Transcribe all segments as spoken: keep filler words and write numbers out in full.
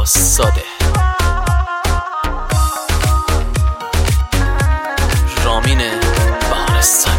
ساده. رامین بهارستانی.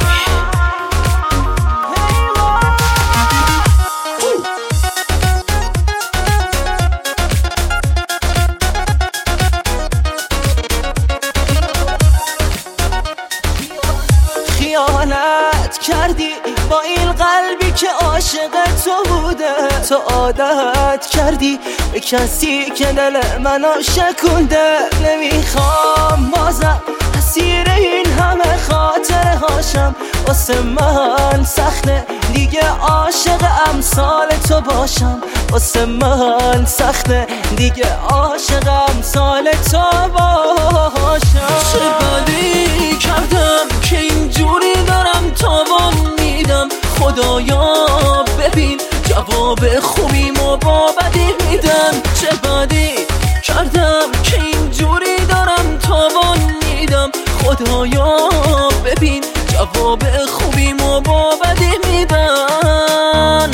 خیانت کردی با این قلبی که عاشق تو بوده، تو عادت کردی به کسی که دل منو شکونده. نمیخوام بازم اسیر این همه خاطره هاشم، واسه من سخته دیگه عاشق امثال تو باشم، واسه من سخته دیگه عاشق امثال تو باشم. چه بدی کردم که اینجوری دارم تاوان میدم، خدایا ببین جواب خوبیم و با بدی میدم. چه بدی کردم که اینجوری دارم تاوان میدم، خدایا ببین جواب خوبیم و با بدی میدم.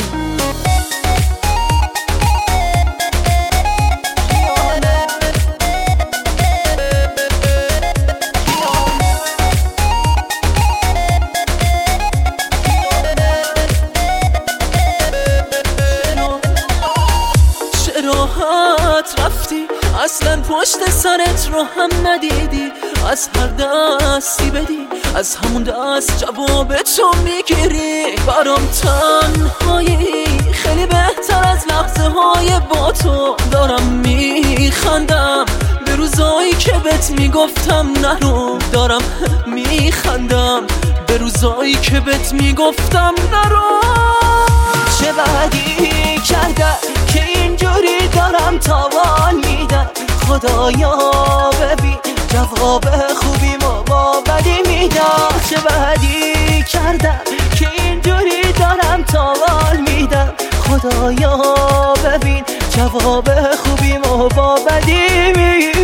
راحت رفتی اصلا پشت سرت رو هم ندیدی، از هر دستی بدی از همون دست جواب تو میگیری. برام تنهایی خیلی بهتر از لحظه های با تو، دارم میخندم به روزایی که بهت میگفتم نرو، دارم میخندم به روزایی که بهت میگفتم نرو. چه بدی کردم که اینجوری دارم تاوان میدم، خدایا ببین جواب خوبی ما با بدی میدم. چه بدی کردم که اینجوری دارم تاوان میدم، خدایا ببین جواب خوبی ما با بدی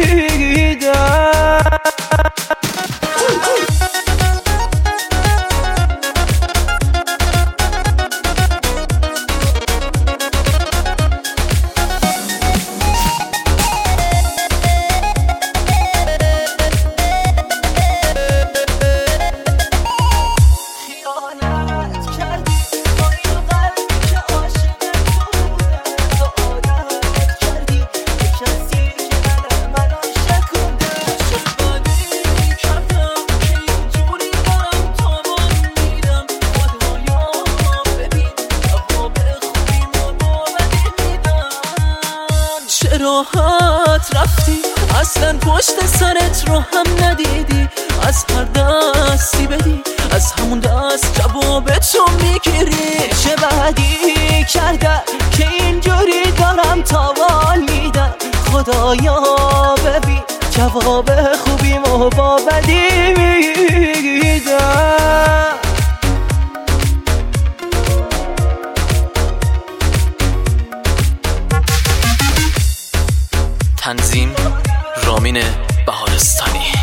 میدم. راحت رفتی اصلا پشت سرت رو هم ندیدی، از هر دستی بدی از همون دست جواب تو میگیری. چه بدی کردم که اینجوری دارم تاوان میدم، خدایا ببین جواب خوبی ما با بدی میدم. تنظیم رامین بهارستانی.